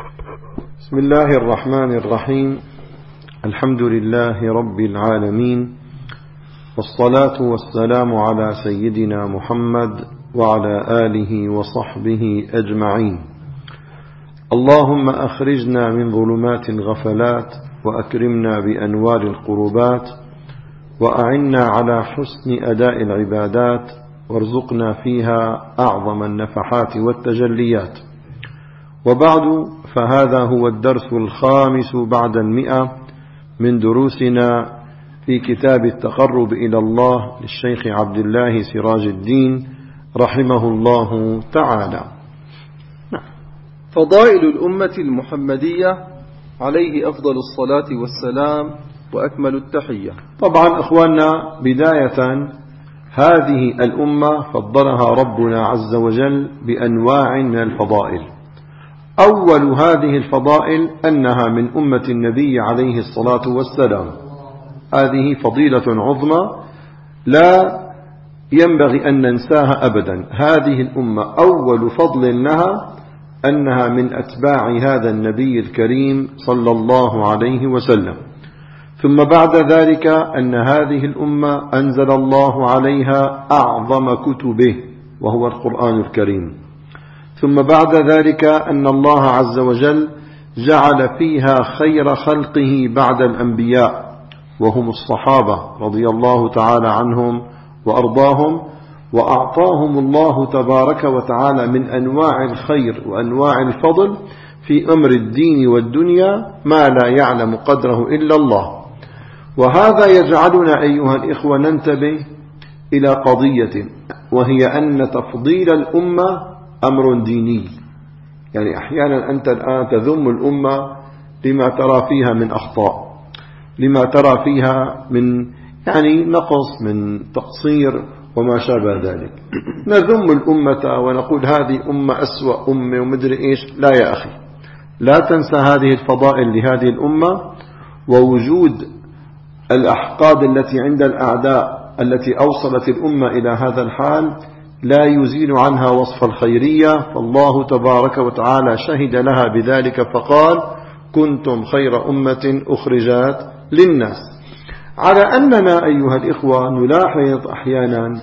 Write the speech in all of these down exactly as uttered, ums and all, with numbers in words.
بسم الله الرحمن الرحيم. الحمد لله رب العالمين، والصلاة والسلام على سيدنا محمد وعلى آله وصحبه أجمعين. اللهم أخرجنا من ظلمات الغفلات وأكرمنا بأنوار القربات، وأعنا على حسن أداء العبادات، وارزقنا فيها أعظم النفحات والتجليات. وبعد، فهذا هو الدرس الخامس بعد المئة من دروسنا في كتاب التقرب إلى الله للشيخ عبد الله سراج الدين رحمه الله تعالى. فضائل الأمة المحمدية عليه أفضل الصلاة والسلام وأكمل التحية. طبعا أخواننا، بداية هذه الأمة فضلها ربنا عز وجل بأنواع من الفضائل. أول هذه الفضائل أنها من أمة النبي عليه الصلاة والسلام. هذه فضيلة عظمى لا ينبغي أن ننساها أبدا. هذه الأمة أول فضل لها أنها من أتباع هذا النبي الكريم صلى الله عليه وسلم. ثم بعد ذلك أن هذه الأمة أنزل الله عليها أعظم كتبه وهو القرآن الكريم. ثم بعد ذلك أن الله عز وجل جعل فيها خير خلقه بعد الأنبياء، وهم الصحابة رضي الله تعالى عنهم وأرضاهم، وأعطاهم الله تبارك وتعالى من أنواع الخير وأنواع الفضل في أمر الدين والدنيا ما لا يعلم قدره إلا الله. وهذا يجعلنا أيها الإخوة ننتبه إلى قضية، وهي أن تفضيل الأمة أمر ديني. يعني أحيانا أنت الآن تذم الأمة لما ترى فيها من أخطاء، لما ترى فيها من يعني نقص، من تقصير وما شابه ذلك. نذم الأمة ونقول هذه أمة أسوأ أمة ومدري إيش. لا يا أخي، لا تنسى هذه الفضائل لهذه الأمة، ووجود الأحقاد التي عند الأعداء التي أوصلت الأمة إلى هذا الحال لا يزيل عنها وصف الخيرية. فالله تبارك وتعالى شهد لها بذلك فقال: كنتم خير أمة أخرجت للناس. على أننا أيها الإخوة نلاحظ أحيانا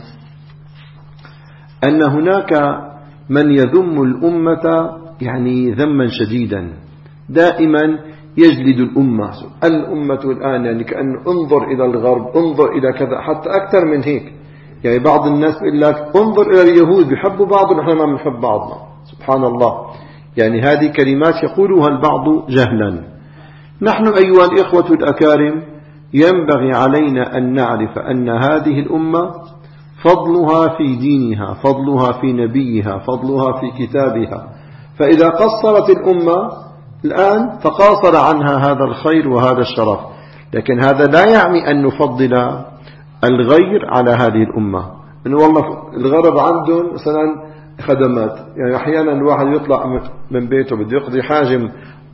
أن هناك من يذم الأمة يعني ذما شديدا، دائما يجلد الأمة. الأمة الآن يعني كأن انظر إلى الغرب، انظر إلى كذا، حتى أكثر من هيك. يعني بعض الناس يقول لك انظر إلى اليهود بيحبوا بعض ونحن ما بنحب بعضنا. سبحان الله، يعني هذه كلمات يقولها البعض جهلا. نحن أيها الإخوة الأكارم ينبغي علينا أن نعرف أن هذه الأمة فضلها في دينها، فضلها في نبيها، فضلها في كتابها. فإذا قصرت الأمة الآن تقاصر عنها هذا الخير وهذا الشرف. لكن هذا لا يعني أن نفضل الغير على هذه الأمة. إنه والله الغرب عندهم مثلا خدمات، يعني أحيانا الواحد يطلع من بيته بده يقضي حاجة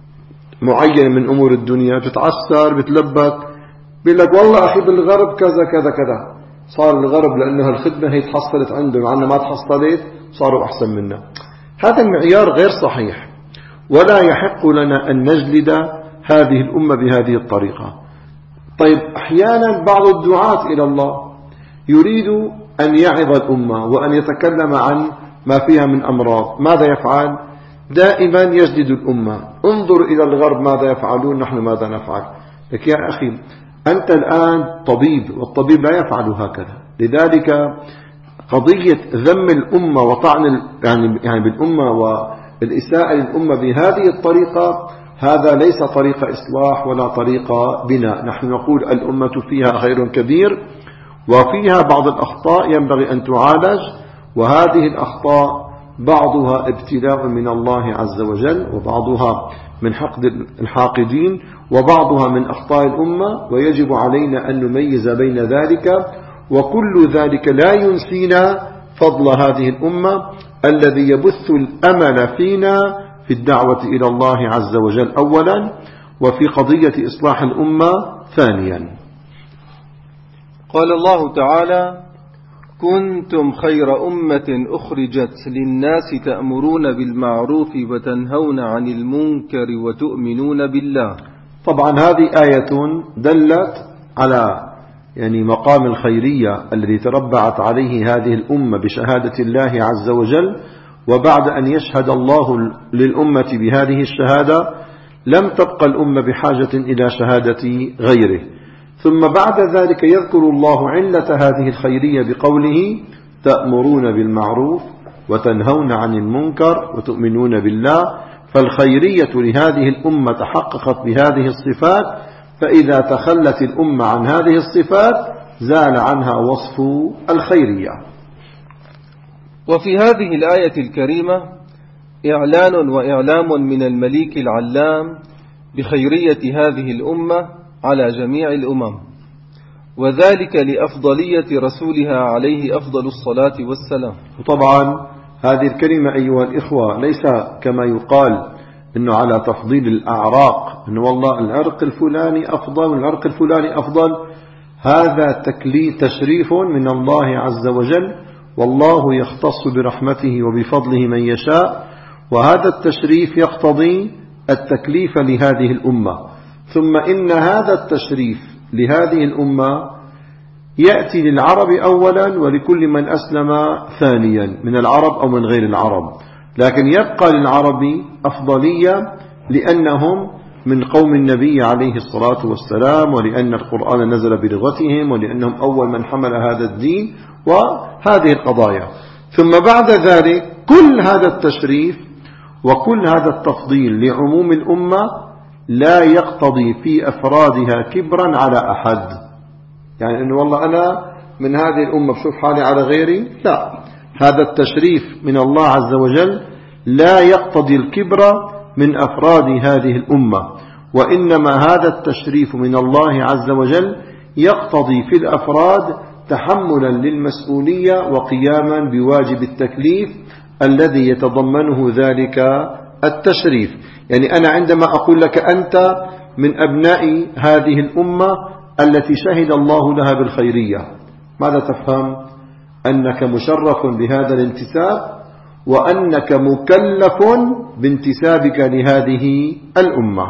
معينة من أمور الدنيا، بتتعسر بتلبك، بيقول لك والله أخي بالغرب كذا كذا كذا. صار الغرب لأنها الخدمة هي تحصلت عندهم، عنا ما تحصلت صاروا أحسن منا. هذا المعيار غير صحيح، ولا يحق لنا أن نجلد هذه الأمة بهذه الطريقة. طيب، أحيانا بعض الدعاة إلى الله يريد أن يعظ الأمة وأن يتكلم عن ما فيها من أمراض. ماذا يفعل؟ دائما يجلد الأمة. انظر إلى الغرب ماذا يفعلون، نحن ماذا نفعل. لك يا أخي، أنت الآن طبيب، والطبيب لا يفعل هكذا. لذلك قضية ذم الأمة وطعن يعني يعني بالأمة والإساءة للأمة بهذه الطريقة، هذا ليس طريق إصلاح ولا طريق بناء. نحن نقول الأمة فيها خير كبير، وفيها بعض الأخطاء ينبغي أن تعالج، وهذه الأخطاء بعضها ابتلاء من الله عز وجل، وبعضها من حقد الحاقدين، وبعضها من أخطاء الأمة، ويجب علينا أن نميز بين ذلك. وكل ذلك لا ينسينا فضل هذه الأمة الذي يبث الأمل فينا في الدعوة إلى الله عز وجل أولا، وفي قضية إصلاح الأمة ثانيا. قال الله تعالى: كنتم خير أمة أخرجت للناس تأمرون بالمعروف وتنهون عن المنكر وتؤمنون بالله. طبعا هذه آية دلت على يعني مقام الخيرية الذي تربعت عليه هذه الأمة بشهادة الله عز وجل. وبعد أن يشهد الله للأمة بهذه الشهادة لم تبقى الأمة بحاجة إلى شهادة غيره. ثم بعد ذلك يذكر الله علة هذه الخيرية بقوله تأمرون بالمعروف وتنهون عن المنكر وتؤمنون بالله. فالخيرية لهذه الأمة تحققت بهذه الصفات، فإذا تخلت الأمة عن هذه الصفات زال عنها وصف الخيرية. وفي هذه الآية الكريمة إعلان وإعلام من المليك العلام بخيرية هذه الأمة على جميع الأمم، وذلك لأفضلية رسولها عليه أفضل الصلاة والسلام. وطبعا هذه الكلمة أيها الإخوة ليس كما يقال إنه على تفضيل الأعراق، إنه والله العرق الفلاني أفضل والعرق الفلاني أفضل. هذا تكليف تشريف من الله عز وجل، والله يختص برحمته وبفضله من يشاء، وهذا التشريف يقتضي التكليف لهذه الأمة. ثم إن هذا التشريف لهذه الأمة يأتي للعرب أولا ولكل من أسلم ثانيا من العرب أو من غير العرب، لكن يبقى للعرب أفضلية لأنهم من قوم النبي عليه الصلاة والسلام، ولأن القرآن نزل بلغتهم، ولأنهم أول من حمل هذا الدين وهذه القضايا. ثم بعد ذلك كل هذا التشريف وكل هذا التفضيل لعموم الأمة لا يقتضي في أفرادها كبرا على أحد، يعني أنه والله أنا من هذه الأمة بشوف حالي على غيري، لا، هذا التشريف من الله عز وجل لا يقتضي الكبر من أفراد هذه الأمة، وإنما هذا التشريف من الله عز وجل يقتضي في الأفراد تحملا للمسؤولية وقياما بواجب التكليف الذي يتضمنه ذلك التشريف. يعني أنا عندما أقول لك أنت من أبناء هذه الأمة التي شهد الله لها بالخيرية، ماذا تفهم؟ أنك مشرف بهذا الانتساب، وأنك مكلف بانتسابك لهذه الأمة.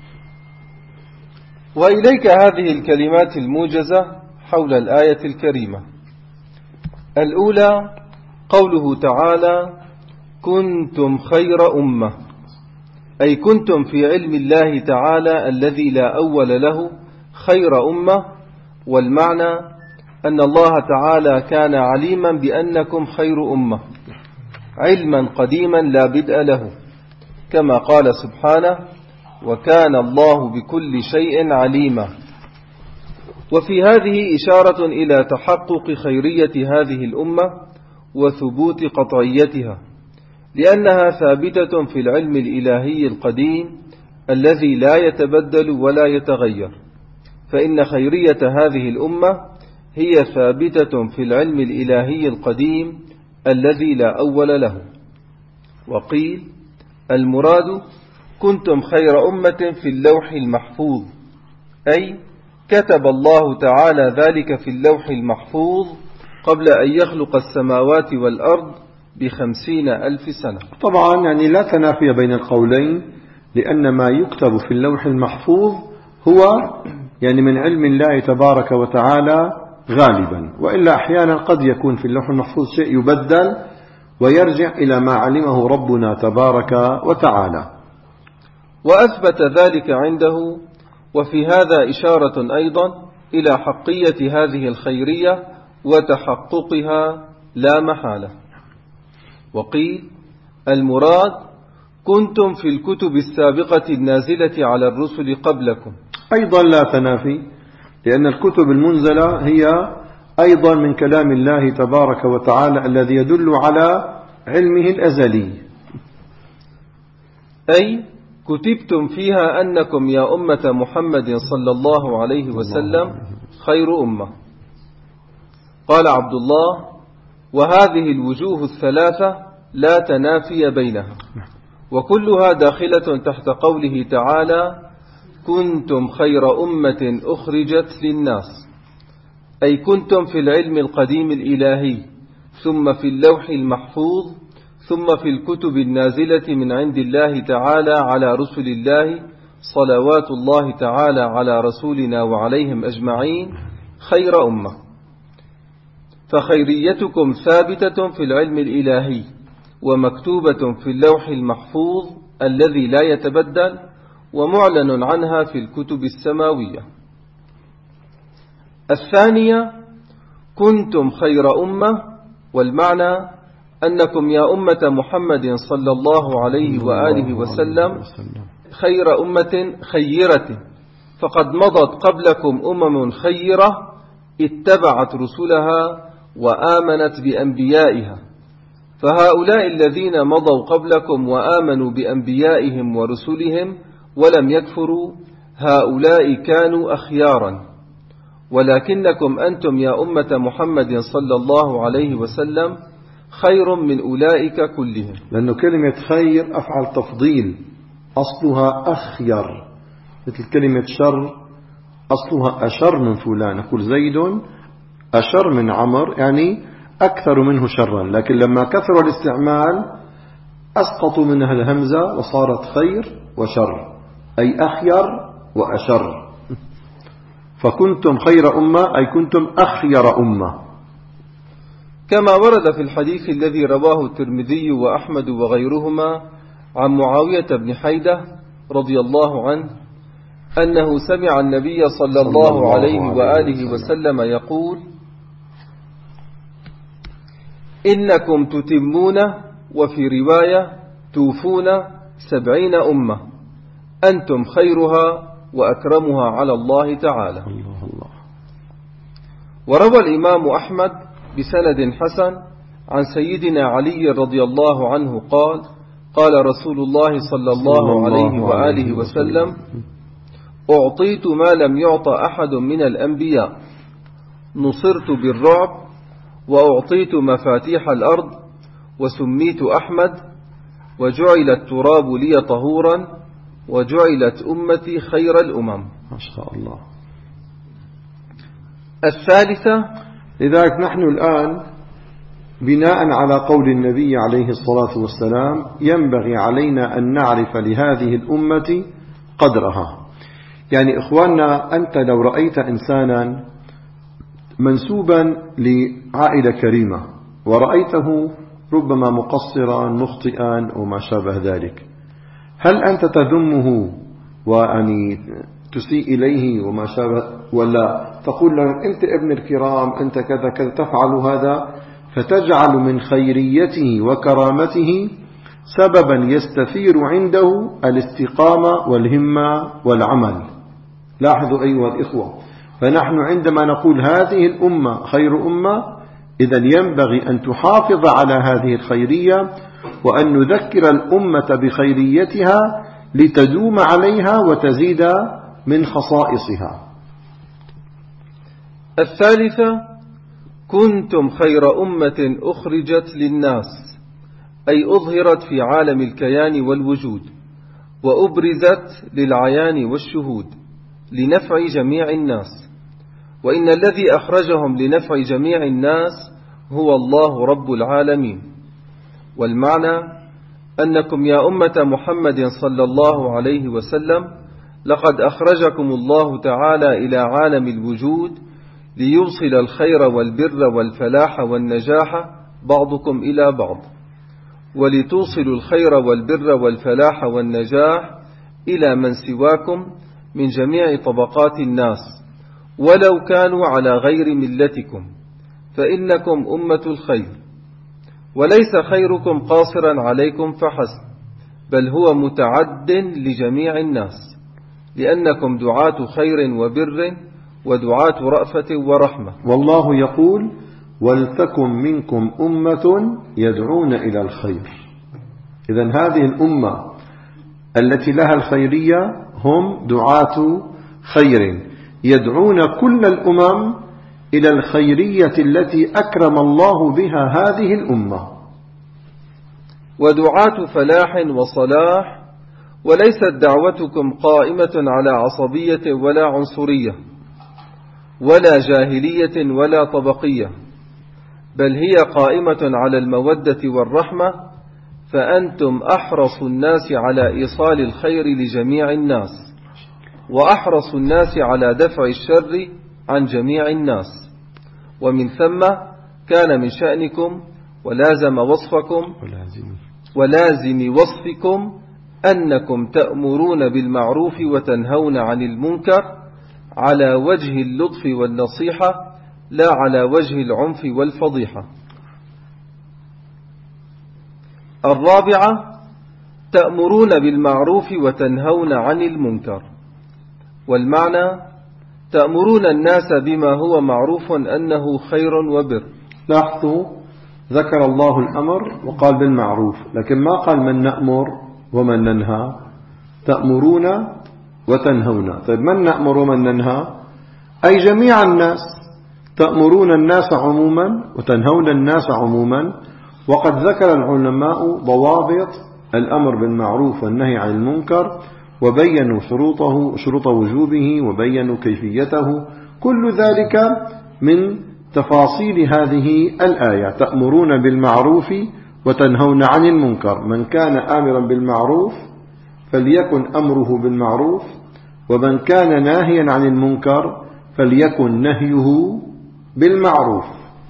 وإليك هذه الكلمات الموجزة حول الآية الكريمة. الأولى قوله تعالى كنتم خير أمة، أي كنتم في علم الله تعالى الذي لا أول له خير أمة، والمعنى أن الله تعالى كان عليما بأنكم خير أمة علما قديما لا بدء له، كما قال سبحانه وكان الله بكل شيء عليما. وفي هذه إشارة إلى تحقق خيرية هذه الأمة وثبوت قطعيتها، لأنها ثابتة في العلم الإلهي القديم الذي لا يتبدل ولا يتغير، فإن خيرية هذه الأمة هي ثابتة في العلم الإلهي القديم الذي لا أول له. وقيل المراد كنتم خير أمة في اللوح المحفوظ، أي كتب الله تعالى ذلك في اللوح المحفوظ قبل أن يخلق السماوات والأرض بخمسين ألف سنة. طبعا يعني لا تنافي بين القولين، لأن ما يكتب في اللوح المحفوظ هو يعني من علم الله تبارك وتعالى غالبا، وإلا أحيانا قد يكون في اللوح المحفوظ شيء يبدل ويرجع إلى ما علمه ربنا تبارك وتعالى. وأثبت ذلك عنده. وفي هذا إشارة أيضا إلى حقية هذه الخيرية وتحققها لا محالة. وقيل المراد كنتم في الكتب السابقة النازلة على الرسل قبلكم، أيضا لا تنافي، لأن الكتب المنزلة هي أيضا من كلام الله تبارك وتعالى الذي يدل على علمه الأزلي، أي كتبتم فيها أنكم يا أمة محمد صلى الله عليه وسلم خير أمة. قال عبد الله وهذه الوجوه الثلاثة لا تنافي بينها، وكلها داخلة تحت قوله تعالى كنتم خير أمة أخرجت للناس، أي كنتم في العلم القديم الإلهي، ثم في اللوح المحفوظ، ثم في الكتب النازلة من عند الله تعالى على رسل الله صلوات الله تعالى على رسولنا وعليهم أجمعين خير أمة. فخيريتكم ثابتة في العلم الإلهي ومكتوبة في اللوح المحفوظ الذي لا يتبدل، ومعلن عنها في الكتب السماوية. الثانية: كنتم خير أمة، والمعنى أنكم يا أمة محمد صلى الله عليه وآله وسلم خير أمة خيرة، فقد مضت قبلكم أمم خيرة اتبعت رسلها وآمنت بأنبيائها، فهؤلاء الذين مضوا قبلكم وآمنوا بأنبيائهم ورسلهم ولم يكفروا، هؤلاء كانوا أخيارا، ولكنكم أنتم يا أمة محمد صلى الله عليه وسلم خير من أولئك كلهم. لأنه كلمة خير أفعل تفضيل أصلها أخير، مثل كلمة شر أصلها أشر من فلان، نقول زيد أشر من عمر، يعني أكثر منه شرا، لكن لما كثر الاستعمال أسقطوا منها الهمزة وصارت خير وشر، أي أخير وأشر. فكنتم خير أمة أي كنتم أخير أمة، كما ورد في الحديث الذي رواه الترمذي وأحمد وغيرهما عن معاوية بن حيدة رضي الله عنه أنه سمع النبي صلى الله عليه وآله وسلم يقول: إنكم تتمون، وفي رواية توفون، سبعين أمة، أنتم خيرها وأكرمها على الله تعالى. الله الله. وروى الإمام أحمد بسند حسن عن سيدنا علي رضي الله عنه قال: قال رسول الله صلى الله عليه وآله وسلم: أعطيت ما لم يعط أحد من الأنبياء، نصرت بالرعب، وأعطيت مفاتيح الأرض، وسميت أحمد، وجعل التراب لي طهورا، وجعلت أمتي خير الأمم. ما شاء الله. الثالثة: لذلك نحن الآن بناء على قول النبي عليه الصلاة والسلام ينبغي علينا أن نعرف لهذه الأمة قدرها. يعني إخواننا، أنت لو رأيت إنسانا منسوبا لعائلة كريمة ورأيته ربما مقصرا مخطئا وما شابه ذلك، هل أنت تذمه وأني تسيء إليه وما شابه، ولا تقول له أنت ابن الكرام، أنت كذا كذا، تفعل هذا فتجعل من خيريته وكرامته سببا يستثير عنده الاستقامة والهمة والعمل. لاحظوا أيها الإخوة، فنحن عندما نقول هذه الأمة خير أمة، إذن ينبغي أن تحافظ على هذه الخيرية وأن نذكر الأمة بخيريتها لتدوم عليها وتزيد من خصائصها. الثالثة: كنتم خير أمة أخرجت للناس، أي أظهرت في عالم الكيان والوجود، وأبرزت للعيان والشهود لنفع جميع الناس، وإن الذي أخرجهم لنفع جميع الناس هو الله رب العالمين. والمعنى أنكم يا أمة محمد صلى الله عليه وسلم لقد أخرجكم الله تعالى إلى عالم الوجود ليوصل الخير والبر والفلاح والنجاح بعضكم إلى بعض، ولتوصلوا الخير والبر والفلاح والنجاح إلى من سواكم من جميع طبقات الناس ولو كانوا على غير ملتكم، فإنكم أمة الخير، وليس خيركم قاصرا عليكم فحسب، بل هو متعد لجميع الناس، لأنكم دعاة خير وبر ودعاة رأفة ورحمة. والله يقول: ولتكن منكم أمة يدعون إلى الخير. إذن هذه الأمة التي لها الخيرية هم دعاة خير يدعون كل الأمم إلى الخيرية التي أكرم الله بها هذه الأمة، ودعاة فلاح وصلاح، وليست دعوتكم قائمة على عصبية ولا عنصرية، ولا جاهلية ولا طبقية، بل هي قائمة على المودة والرحمة، فأنتم أحرص الناس على إيصال الخير لجميع الناس، وأحرص الناس على دفع الشر عن جميع الناس. ومن ثم كان من شأنكم ولازم وصفكم ولازم وصفكم أنكم تأمرون بالمعروف وتنهون عن المنكر على وجه اللطف والنصيحة، لا على وجه العنف والفضيحة. الرابعة: تأمرون بالمعروف وتنهون عن المنكر. والمعنى: تأمرون الناس بما هو معروف أنه خير وبر. لاحظوا ذكر الله الأمر وقال بالمعروف، لكن ما قال من نأمر ومن ننهى. تأمرون وتنهون. طيب من نأمر ومن ننهى؟ أي جميع الناس. تأمرون الناس عموما وتنهون الناس عموما. وقد ذكر العلماء ضوابط الأمر بالمعروف والنهي عن المنكر، وبينوا شروطه شروط وجوبه، وبينوا كيفيته. كل ذلك من تفاصيل هذه الآية. تأمرون بالمعروف وتنهون عن المنكر. من كان آمرا بالمعروف فليكن أمره بالمعروف، ومن كان ناهيا عن المنكر فليكن نهيه بالمعروف.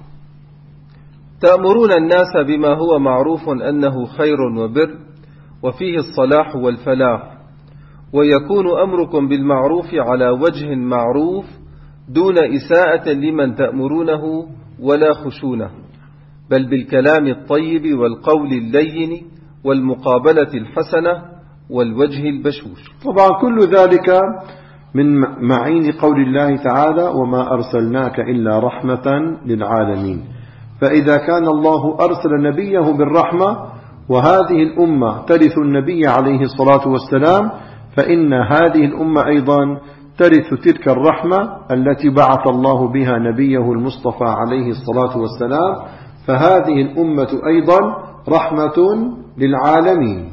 تأمرون الناس بما هو معروف أنه خير وبر، وفيه الصلاح والفلاح، ويكون أمركم بالمعروف على وجه معروف دون إساءة لمن تأمرونه ولا خشونة، بل بالكلام الطيب والقول اللين والمقابلة الحسنة والوجه البشوش. طبعا كل ذلك من معين قول الله تعالى: وما أرسلناك إلا رحمة للعالمين. فإذا كان الله أرسل نبيه بالرحمة، وهذه الأمة ترث النبي عليه الصلاة والسلام، فإن هذه الأمة أيضا ترث تلك الرحمة التي بعث الله بها نبيه المصطفى عليه الصلاة والسلام. فهذه الأمة أيضا رحمة للعالمين.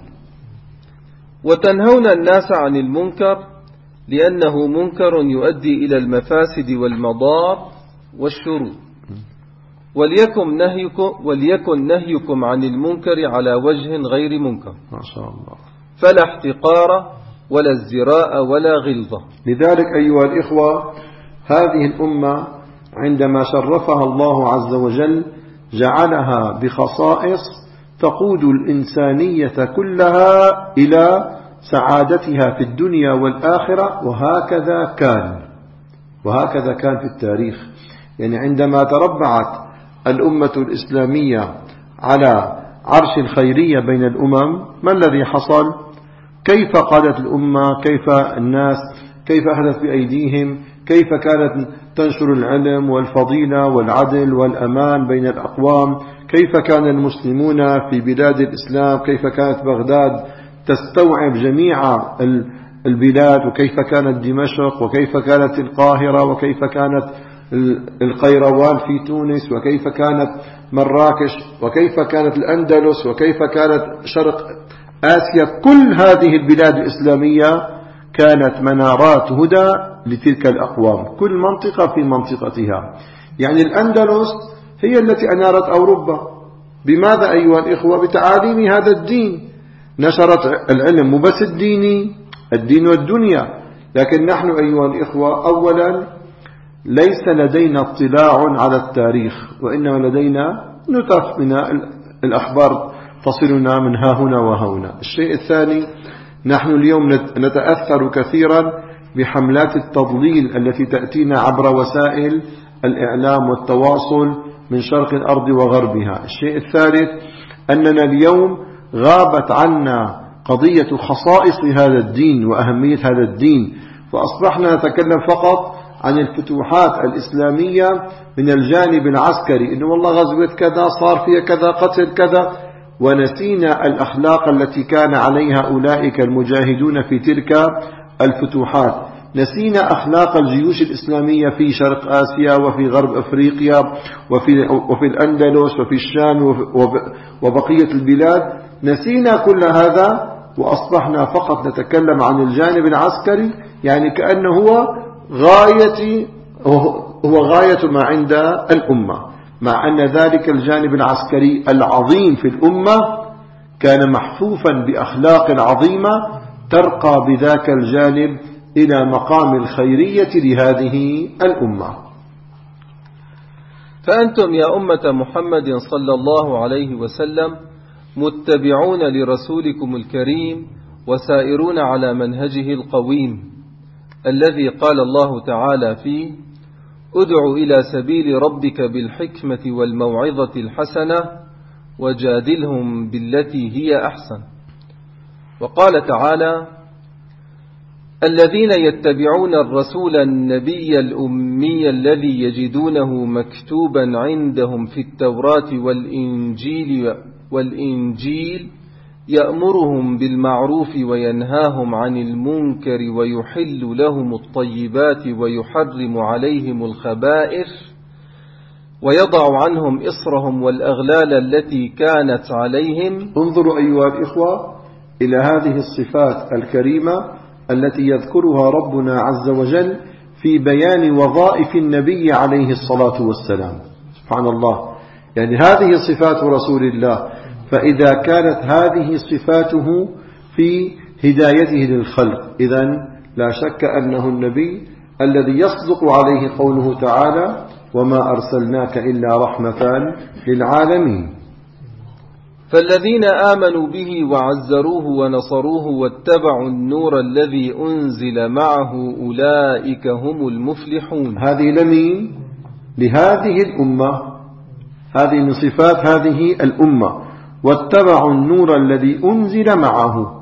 وتنهون الناس عن المنكر لأنه منكر يؤدي إلى المفاسد والمضار والشرور. وليكن نهيكم, وليكن نهيكم عن المنكر على وجه غير منكر، ما شاء الله، فلا احتقار ولا ازدراء ولا غلظة. لذلك أيها الإخوة، هذه الأمة عندما شرفها الله عز وجل جعلها بخصائص تقود الإنسانية كلها إلى سعادتها في الدنيا والآخرة. وهكذا كان وهكذا كان في التاريخ. يعني عندما تربعت الأمة الإسلامية على عرش الخيرية بين الأمم، ما الذي حصل؟ كيف قادت الأمة؟ كيف الناس؟ كيف أخذت بأيديهم؟ كيف كانت تنشر العلم والفضيلة والعدل والأمان بين الأقوام؟ كيف كان المسلمون في بلاد الإسلام؟ كيف كانت بغداد تستوعب جميع البلاد؟ وكيف كانت دمشق؟ وكيف كانت القاهرة؟ وكيف كانت القيروان في تونس؟ وكيف كانت مراكش؟ وكيف كانت الأندلس؟ وكيف كانت شرق آسيا؟ كل هذه البلاد الإسلامية كانت منارات هدى لتلك الأقوام، كل منطقة في منطقتها. يعني الأندلس هي التي أنارت أوروبا. بماذا أيها الإخوة؟ بتعاليم هذا الدين. نشرت العلم، مو بس الديني، الدين والدنيا. لكن نحن أيها الإخوة أولا ليس لدينا اطلاع على التاريخ، وإنما لدينا نتف من الأخبار تصلنا من ها هنا وها هنا. الشيء الثاني، نحن اليوم نتأثر كثيرا بحملات التضليل التي تأتينا عبر وسائل الإعلام والتواصل من شرق الأرض وغربها. الشيء الثالث، أننا اليوم غابت عنا قضية خصائص هذا الدين وأهمية هذا الدين، فأصبحنا نتكلم فقط عن الفتوحات الإسلامية من الجانب العسكري، إنه والله غزوة كذا صار فيها كذا، قتل كذا، ونسينا الأخلاق التي كان عليها أولئك المجاهدون في تلك الفتوحات. نسينا أخلاق الجيوش الإسلامية في شرق آسيا وفي غرب أفريقيا وفي, وفي الأندلس وفي الشام وبقية البلاد. نسينا كل هذا وأصبحنا فقط نتكلم عن الجانب العسكري، يعني كأنه هو غاية هو غاية ما عند الأمة، مع أن ذلك الجانب العسكري العظيم في الأمة كان محفوفا بأخلاق عظيمة ترقى بذاك الجانب إلى مقام الخيرية لهذه الأمة. فأنتم يا أمة محمد صلى الله عليه وسلم متبعون لرسولكم الكريم وسائرون على منهجه القويم الذي قال الله تعالى فيه: ادع إلى سبيل ربك بالحكمة والموعظة الحسنة وجادلهم بالتي هي أحسن. وقال تعالى: الذين يتبعون الرسول النبي الأمي الذي يجدونه مكتوبا عندهم في التوراة والإنجيل, والإنجيل يأمرهم بالمعروف وينهاهم عن المنكر ويحل لهم الطيبات ويحرم عليهم الخبائث ويضع عنهم إصرهم والأغلال التي كانت عليهم. انظروا أيها الإخوة إلى هذه الصفات الكريمة التي يذكرها ربنا عز وجل في بيان وظائف النبي عليه الصلاة والسلام. سبحان الله، يعني هذه صفات رسول الله، فإذا كانت هذه صفاته في هدايته للخلق إذن لا شك أنه النبي الذي يصدق عليه قوله تعالى: وما أرسلناك إلا رحمة للعالمين. فالذين آمنوا به وعزروه ونصروه واتبعوا النور الذي أنزل معه أولئك هم المفلحون. هذه لمين؟ لهذه الأمة، هذه من صفات هذه الأمة: واتبعوا النور الذي أنزل معه.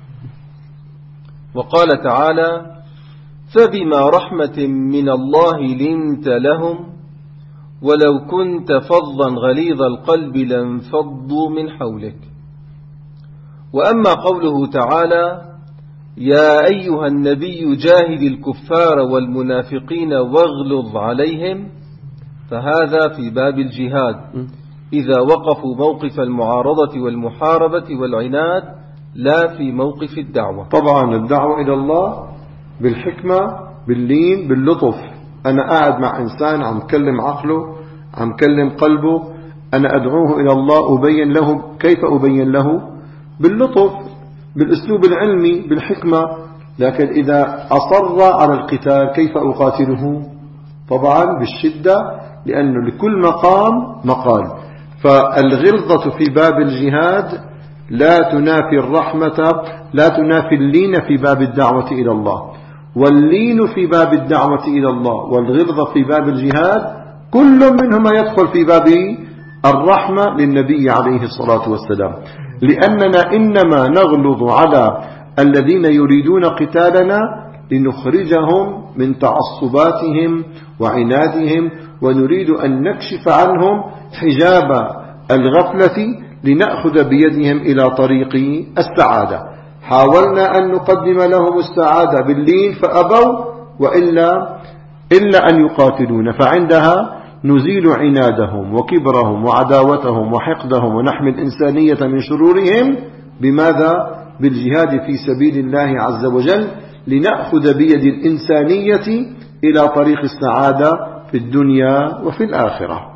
وقال تعالى: فبما رحمة من الله لنت لهم ولو كنت فظا غليظ القلب لانفضوا من حولك. وأما قوله تعالى: يا أيها النبي جاهد الكفار والمنافقين واغلظ عليهم، فهذا في باب الجهاد إذا وقفوا موقف المعارضة والمحاربة والعناد، لا في موقف الدعوة. طبعا الدعوة إلى الله بالحكمة باللين باللطف. أنا قاعد مع إنسان عم كلم عقله عم كلم قلبه، أنا أدعوه إلى الله، أبين له. كيف أبين له؟ باللطف، بالأسلوب العلمي، بالحكمة. لكن إذا أصر على القتال كيف أقاتله؟ طبعا بالشدة، لأنه لكل مقام مقال. فالغلظة في باب الجهاد لا تنافي الرحمة، لا تنافي اللين في باب الدعوة إلى الله. واللين في باب الدعوة إلى الله والغلظة في باب الجهاد كل منهما يدخل في باب الرحمة للنبي عليه الصلاة والسلام، لأننا إنما نغلظ على الذين يريدون قتالنا لنخرجهم من تعصباتهم وعنادهم، ونريد أن نكشف عنهم حجاب الغفلة لنأخذ بيدهم إلى طريق السعادة. حاولنا أن نقدم لهم السعادة باللين فأبوا، وإلا إلا أن يقاتلون، فعندها نزيل عنادهم وكبرهم وعداوتهم وحقدهم ونحمي الإنسانية من شرورهم. بماذا؟ بالجهاد في سبيل الله عز وجل، لنأخذ بيد الإنسانية إلى طريق السعادة في الدنيا وفي الآخرة.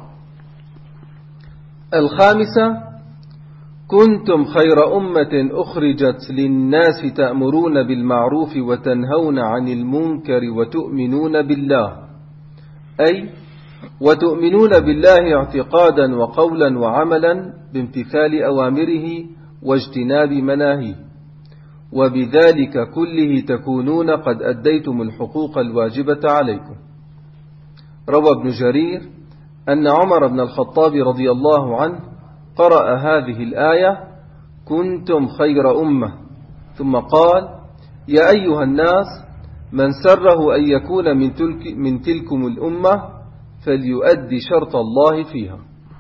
الخامسة: كنتم خير أمة أخرجت للناس تأمرون بالمعروف وتنهون عن المنكر وتؤمنون بالله، أي وتؤمنون بالله اعتقادا وقولا وعملا بامتثال أوامره واجتناب مناهيه، وبذلك كله تكونون قد أديتم الحقوق الواجبة عليكم. روى ابن جرير أن عمر بن الخطاب رضي الله عنه قرأ هذه الآية: كنتم خير أمة، ثم قال: يا أيها الناس، من سره أن يكون من, تلك من تلكم الأمة فليؤدي شرط الله فيها.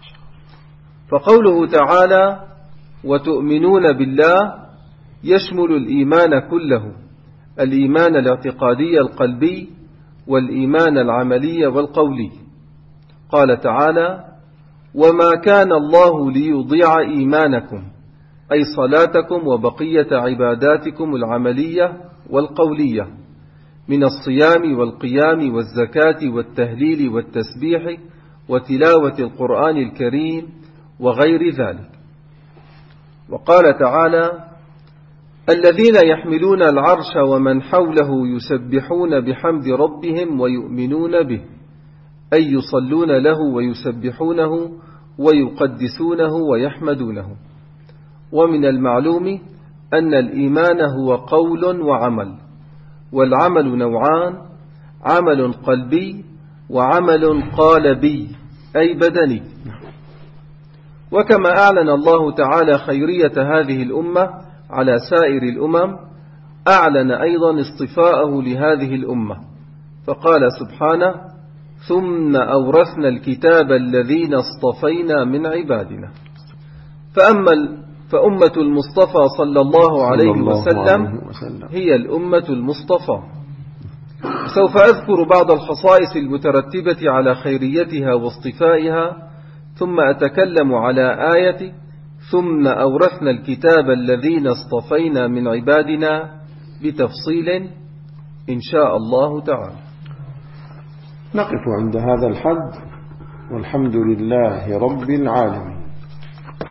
فقوله تعالى: وتؤمنون بالله يشمل الإيمان كله، الإيمان الاعتقادي القلبي والإيمان العملي والقولي. قال تعالى: وما كان الله ليضيع إيمانكم، أي صلاتكم وبقية عباداتكم العملية والقولية، من الصيام والقيام والزكاة والتهليل والتسبيح وتلاوة القرآن الكريم وغير ذلك. وقال تعالى: الذين يحملون العرش ومن حوله يسبحون بحمد ربهم ويؤمنون به، أي يصلون له ويسبحونه ويقدسونه ويحمدونه. ومن المعلوم أن الإيمان هو قول وعمل، والعمل نوعان: عمل قلبي وعمل قالبي أي بدني. وكما أعلن الله تعالى خيرية هذه الأمة على سائر الأمم، أعلن أيضا اصطفاءه لهذه الأمة، فقال سبحانه: ثم أورثنا الكتاب الذين اصطفينا من عبادنا. فأما فأمة المصطفى صلى الله عليه وسلم هي الأمة المصطفى. سوف أذكر بعض الخصائص المترتبة على خيريتها واصطفائها، ثم أتكلم على آية ثم أورثنا الكتاب الذين اصطفينا من عبادنا بتفصيل إن شاء الله تعالى. نقف عند هذا الحد، والحمد لله رب العالمين.